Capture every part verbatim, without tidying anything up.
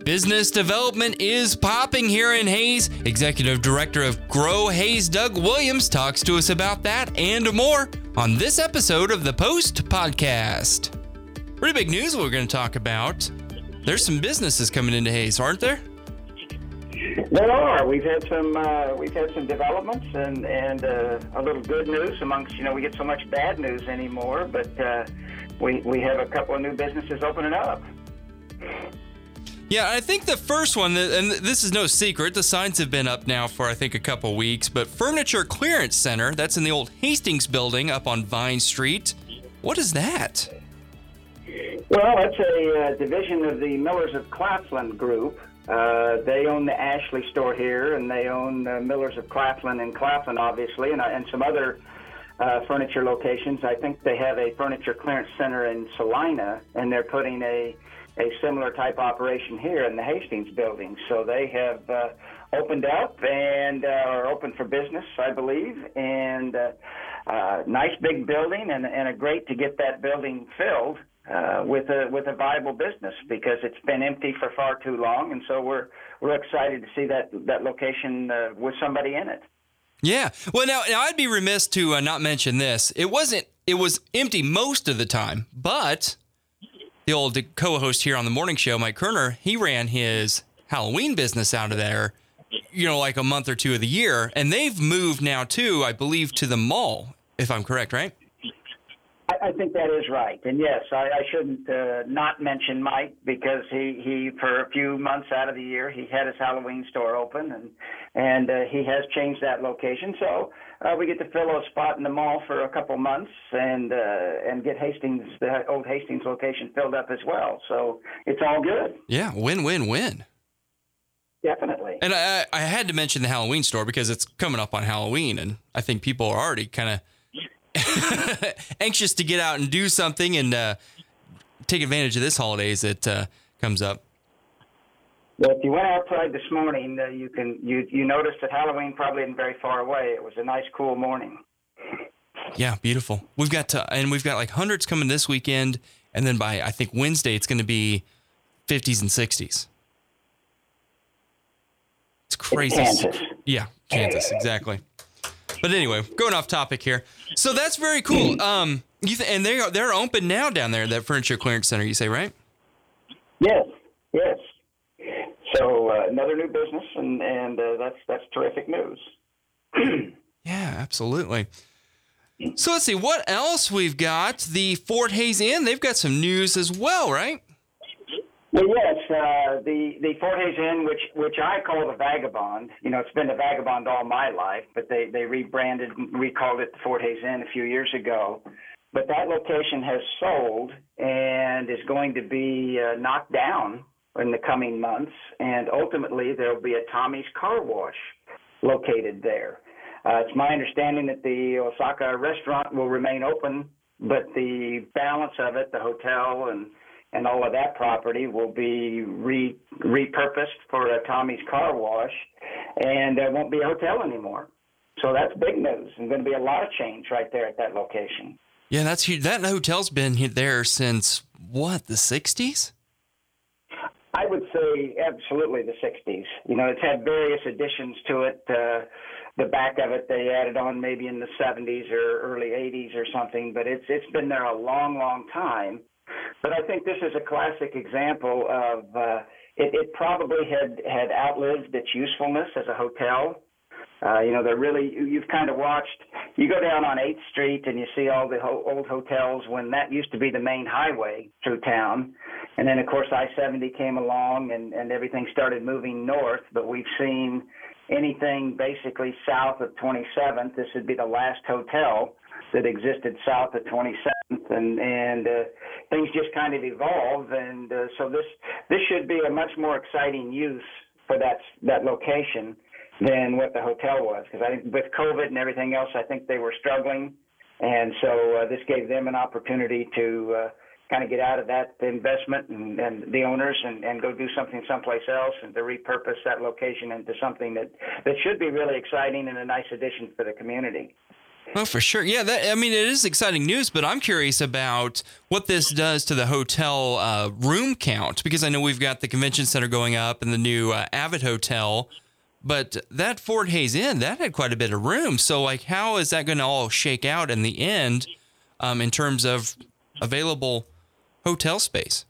Business development is popping here in Hays. Executive Director of Grow Hays, Doug Williams, talks to us about that and more on this episode of the Post Podcast. Pretty big news we're going to talk about. There's some businesses coming into Hays, aren't there? There are. We've had some. Uh, we've had some developments and and uh, a little good news amongst. You know, we get so much bad news anymore, but uh, we we have a couple of new businesses opening up. Yeah, I think the first one, and this is no secret, the signs have been up now for, I think, a couple weeks, but Furniture Clearance Center, that's in the old Hastings building up on Vine Street. What is that? Well, it's a uh, division of the Millers of Claflin group. Uh, they own the Ashley store here, and they own uh, Millers of Claflin and Claflin, obviously, and, uh, and some other uh, furniture locations. I think they have a Furniture Clearance Center in Salina, and they're putting a a similar type operation here in the Hastings building. So they have uh, opened up and uh, are open for business, I believe, and uh, uh, nice big building, and, and a great to get that building filled uh, with a with a viable business, because it's been empty for far too long, and so we're we're excited to see that that location uh, with somebody in it. Yeah. Well, now, now I'd be remiss to uh, not mention this. It wasn't. It was empty most of the time, but the old co-host here on the morning show, Mike Kerner, he ran his Halloween business out of there, you know, like a month or two of the year. And they've moved now, too, I believe, to the mall, if I'm correct, right? I, I think that is right. And yes, I, I shouldn't uh, not mention Mike, because he, he, for a few months out of the year, he had his Halloween store open, and, and uh, he has changed that location. So uh, we get to fill a spot in the mall for a couple months and uh, and get Hastings, the old Hastings location, filled up as well. So it's all good. Yeah, win, win, win. Definitely. And I, I had to mention the Halloween store because it's coming up on Halloween, and I think people are already kind of anxious to get out and do something and uh, take advantage of this holiday as it uh, comes up. Well, if you went outside this morning, uh, you can you you noticed that Halloween probably isn't very far away. It was a nice, cool morning. Yeah, beautiful. We've got to, and we've got like hundreds coming this weekend, and then by I think Wednesday it's going to be fifties and sixties. It's crazy. It's Kansas. Yeah, Kansas, exactly. But anyway, going off topic here. So that's very cool. Um, you th- and they are they're open now down there, that Furniture Clearance Center. You say, right? Yes, yes. So uh, another new business, and and uh, that's that's terrific news. Yeah, absolutely. So let's see what else we've got. The Fort Hays Inn. They've got some news as well, right? Well, yes, uh, the the Fort Hays Inn, which which I call the Vagabond. You know, it's been the Vagabond all my life, but they they rebranded, recalled it the Fort Hays Inn a few years ago. But that location has sold and is going to be uh, knocked down in the coming months, and ultimately there will be a Tommy's Car Wash located there. Uh, it's my understanding that the Osaka restaurant will remain open, but the balance of it, the hotel and and all of that property, will be re, repurposed for a Tommy's Car Wash, and there won't be a hotel anymore. So that's big news, and going to be a lot of change right there at that location. Yeah, that's huge. That hotel's been there since, what, the sixties? I would say absolutely the sixties. You know, it's had various additions to it. Uh, the back of it they added on maybe in the seventies or early eighties or something, but it's it's been there a long, long time. But I think this is a classic example of uh, it, it probably had, had outlived its usefulness as a hotel. Uh, you know, they're really, you've kind of watched, you go down on eighth Street and you see all the ho- old hotels when that used to be the main highway through town. And then, of course, I seventy came along and, and everything started moving north. But we've seen anything basically south of twenty-seventh. This would be the last hotel that existed south of twenty-seventh, and and uh, things just kind of evolve, and uh, so this this should be a much more exciting use for that that location than what the hotel was, because I think with COVID and everything else, I think they were struggling, and so uh, this gave them an opportunity to uh, kind of get out of that investment and, and the owners and, and go do something someplace else, and to repurpose that location into something that, that should be really exciting and a nice addition for the community. Oh, for sure. Yeah, that, I mean, it is exciting news, but I'm curious about what this does to the hotel uh, room count, because I know we've got the convention center going up and the new uh, Avid Hotel, but that Fort Hays Inn, that had quite a bit of room. So, like, how is that going to all shake out in the end um, in terms of available hotel space?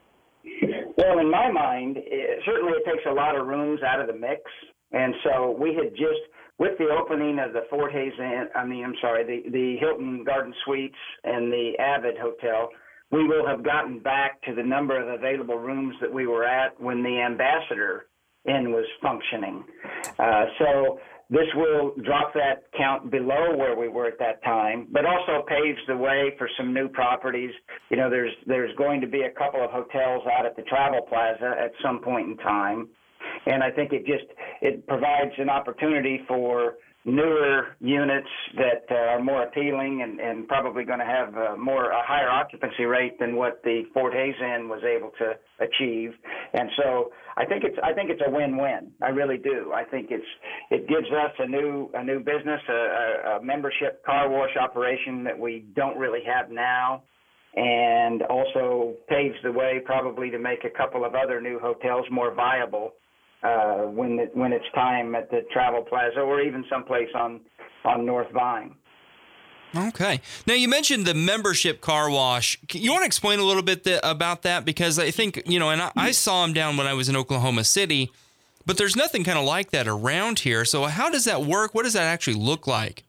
Well, in my mind, it, certainly it takes a lot of rooms out of the mix. And so we had just, with the opening of the Fort Hays Inn, I mean, I'm sorry, the, the Hilton Garden Suites and the Avid Hotel, we will have gotten back to the number of available rooms that we were at when the Ambassador Inn was functioning. Uh, so this will drop that count below where we were at that time, but also paves the way for some new properties. You know, there's there's going to be a couple of hotels out at the Travel Plaza at some point in time. And I think it just, it provides an opportunity for newer units that uh, are more appealing and, and probably going to have uh, more, a higher occupancy rate than what the Fort Hays Inn was able to achieve. And so I think it's, I think it's a win-win. I really do. I think it's, it gives us a new, a new business, a, a membership car wash operation that we don't really have now, and also paves the way probably to make a couple of other new hotels more viable Uh, when it, when it's time at the Travel Plaza or even someplace on, on North Vine. Okay. Now, you mentioned the membership car wash. You want to explain a little bit th- about that? Because I think, you know, and I, I saw them down when I was in Oklahoma City, but there's nothing kind of like that around here. So how does that work? What does that actually look like?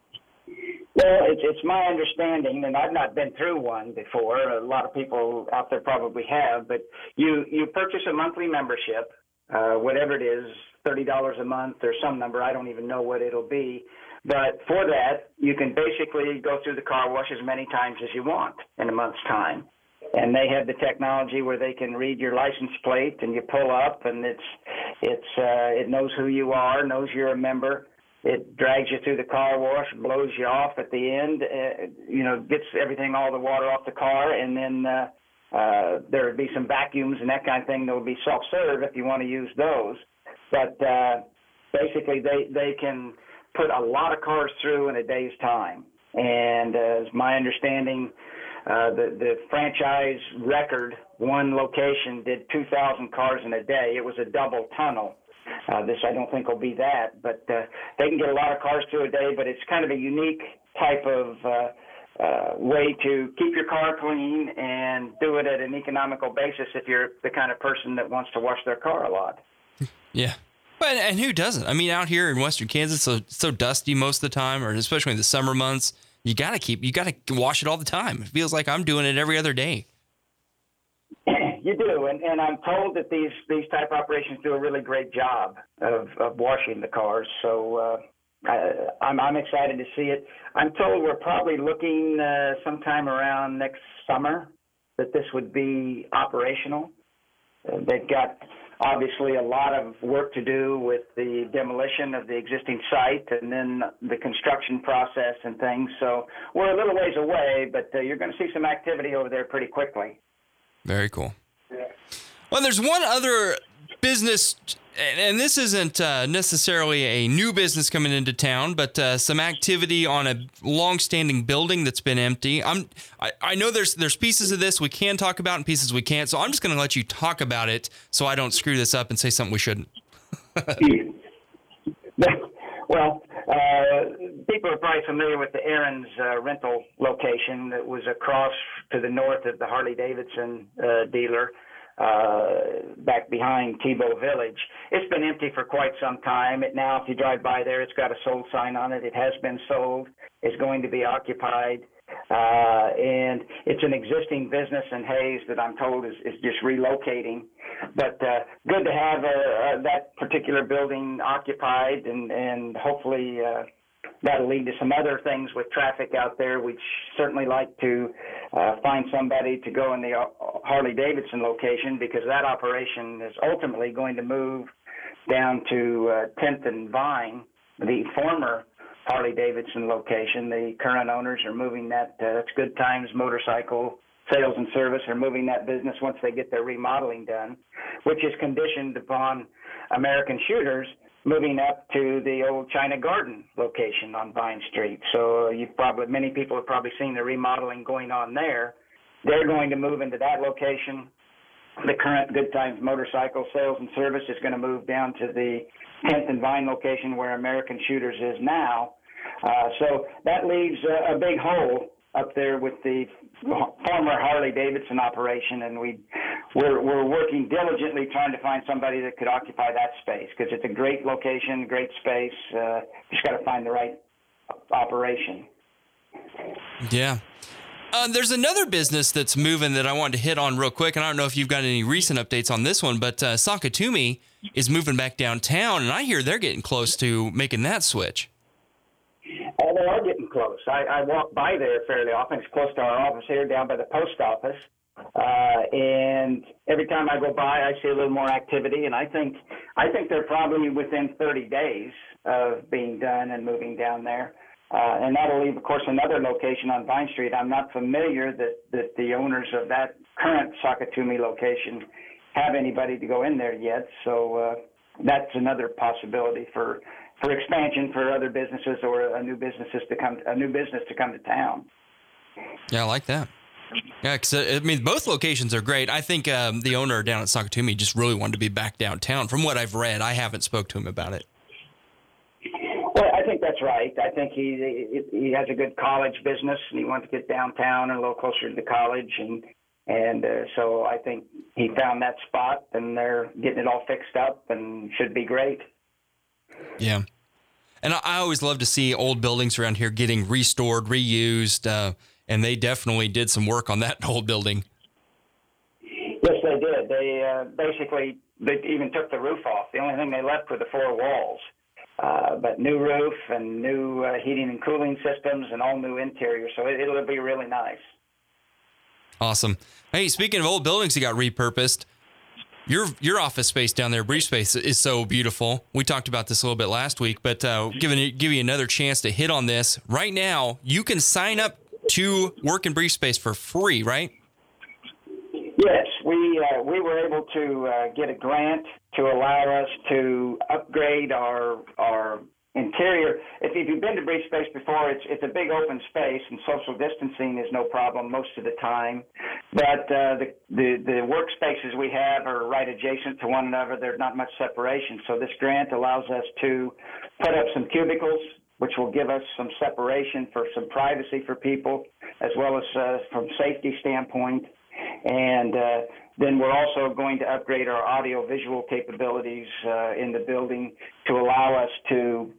Well, it's, it's my understanding, and I've not been through one before. A lot of people out there probably have, but you, you purchase a monthly membership. Uh, whatever it is, thirty dollars a month or some number, I don't even know what it'll be. But for that, you can basically go through the car wash as many times as you want in a month's time. And they have the technology where they can read your license plate and you pull up and it's, it's, uh, it knows who you are, knows you're a member. It drags you through the car wash, blows you off at the end, uh, you know, gets everything, all the water off the car, and then, uh, Uh, there would be some vacuums and that kind of thing that would be self-serve if you want to use those. But uh, basically, they, they can put a lot of cars through in a day's time. And uh, as my understanding, uh, the, the franchise record, one location did two thousand cars in a day. It was a double tunnel. Uh, this I don't think will be that. But uh, they can get a lot of cars through a day, but it's kind of a unique type of uh, Uh, way to keep your car clean and do it at an economical basis if you're the kind of person that wants to wash their car a lot. Yeah. But, and who doesn't? I mean, out here in Western Kansas, so so dusty most of the time, or especially in the summer months, you got to keep, you got to wash it all the time. It feels like I'm doing it every other day. You do, and, and I'm told that these, these type operations do a really great job of, of washing the cars. So, uh, I, I'm, I'm excited to see it. I'm told we're probably looking uh, sometime around next summer that this would be operational. Uh, they've got obviously a lot of work to do with the demolition of the existing site and then the construction process and things. So we're a little ways away, but uh, you're going to see some activity over there pretty quickly. Very cool. Yeah. Well, there's one other business, and this isn't uh, necessarily a new business coming into town, but uh, some activity on a long-standing building that's been empty. I'm, I, I know there's there's pieces of this we can talk about and pieces we can't, so I'm just going to let you talk about it so I don't screw this up and say something we shouldn't. Well, uh, people are probably familiar with the Aaron's uh, rental location that was across to the north of the Harley-Davidson uh, dealer. Uh, back behind Tebow Village. It's been empty for quite some time. It now, if you drive by there, it's got a sold sign on it. It has been sold. It's going to be occupied. Uh, and it's an existing business in Hays that I'm told is, is just relocating. But uh, good to have uh, uh, that particular building occupied, and, and hopefully uh, that'll lead to some other things with traffic out there. We'd certainly like to uh, find somebody to go in the Harley-Davidson location, because that operation is ultimately going to move down to uh, tenth and Vine, the former Harley-Davidson location. The current owners are moving that. Uh, that's Good Times Motorcycle Sales and Service are moving that business once they get their remodeling done, which is conditioned upon American Shooters moving up to the old China Garden location on Vine Street. So you've probably, many people have probably seen the remodeling going on there. They're going to move into that location. The current Good Times Motorcycle Sales and Service is going to move down to the tenth and Vine location where American Shooters is now. Uh, so that leaves a, a big hole up there with the former Harley-Davidson operation, and we, we're, we're working diligently trying to find somebody that could occupy that space because it's a great location, great space. Uh, just got to find the right operation. Yeah. Uh, there's another business that's moving that I wanted to hit on real quick, and I don't know if you've got any recent updates on this one, but uh, Sakatumi is moving back downtown, and I hear they're getting close to making that switch. Oh, they are getting close. I, I walk by there fairly often. It's close to our office here down by the post office. Uh, and every time I go by, I see a little more activity. And I think I think they're probably within thirty days of being done and moving down there. Uh, and that'll leave, of course, another location on Vine Street. I'm not familiar that, that the owners of that current Sakatumi location have anybody to go in there yet. So uh, that's another possibility for for expansion for other businesses or a new businesses to come, a new business to come to town. Yeah, I like that. Yeah, because I mean, both locations are great. I think um, the owner down at Sakatumi just really wanted to be back downtown. From what I've read, I haven't spoke to him about it. Well, I think that's right. I think he he has a good college business, and he wants to get downtown and a little closer to the college, and and uh, so I think he found that spot, and they're getting it all fixed up, and should be great. Yeah. And I always love to see old buildings around here getting restored, reused, uh, and they definitely did some work on that old building. Yes, they did. They uh, basically they even took the roof off. The only thing they left were the four walls. Uh, but new roof and new uh, heating and cooling systems and all new interior, so it, it'll be really nice. Awesome. Hey, speaking of old buildings that got repurposed, Your your office space down there, Brief Space, is so beautiful. We talked about this a little bit last week, but uh, giving you, give you another chance to hit on this. Right now, you can sign up to work in Brief Space for free, right? Yes, we uh, we were able to uh, get a grant to allow us to upgrade our our interior. If you've been to Brief Space before, it's it's a big open space, and social distancing is no problem most of the time. But uh, the, the the workspaces we have are right adjacent to one another. There's not much separation. So this grant allows us to put up some cubicles, which will give us some separation for some privacy for people, as well as uh, from safety standpoint. And uh, then we're also going to upgrade our audio-visual capabilities uh, in the building to allow us to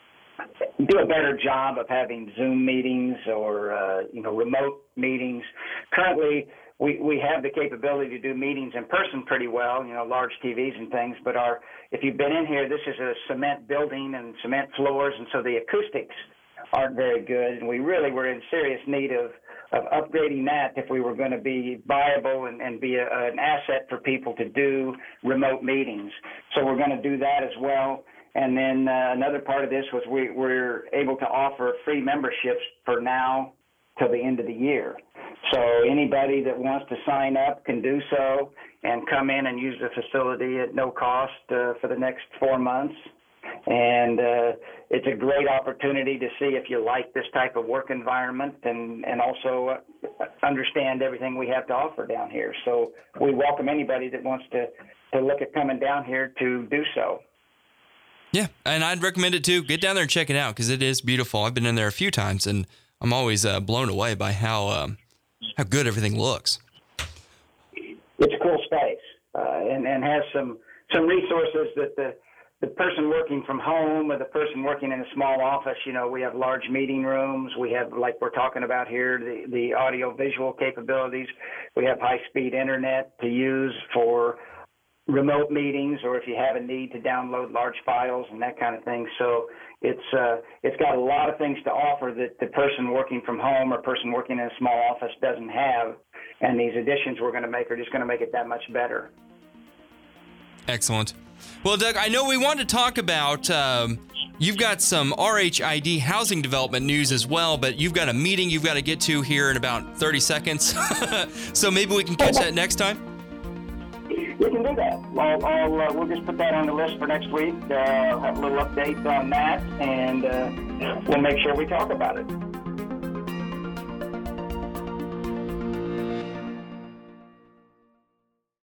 do a better job of having Zoom meetings or, uh, you know, remote meetings. Currently, we, we have the capability to do meetings in person pretty well, you know, large T Vs and things. But our, if you've been in here, this is a cement building and cement floors, and so the acoustics aren't very good. And we really were in serious need of, of upgrading that if we were going to be viable and, and be a, an asset for people to do remote meetings. So we're going to do that as well. And then uh, another part of this was we, we're able to offer free memberships for now till the end of the year. So anybody that wants to sign up can do so and come in and use the facility at no cost uh, for the next four months. And uh, it's a great opportunity to see if you like this type of work environment and, and also uh, understand everything we have to offer down here. So we welcome anybody that wants to, to look at coming down here to do so. Yeah, and I'd recommend it too. Get down there and check it out because it is beautiful. I've been in there a few times, and I'm always uh, blown away by how um, how good everything looks. It's a cool space uh, and, and has some, some resources that the the person working from home or the person working in a small office, you know, we have large meeting rooms. We have, like we're talking about here, the, the audio-visual capabilities. We have high-speed internet to use for remote meetings or if you have a need to download large files and that kind of thing. So it's uh, it's got a lot of things to offer that the person working from home or person working in a small office doesn't have. And these additions we're going to make are just going to make it that much better. Excellent. Well, Doug, I know we want to talk about, um, you've got some R H I D housing development news as well, but you've got a meeting you've got to get to here in about thirty seconds. So maybe we can catch that next time? We can do that. I'll, I'll, uh, we'll just put that on the list for next week. Uh, have a little update on that, and uh, we'll make sure we talk about it.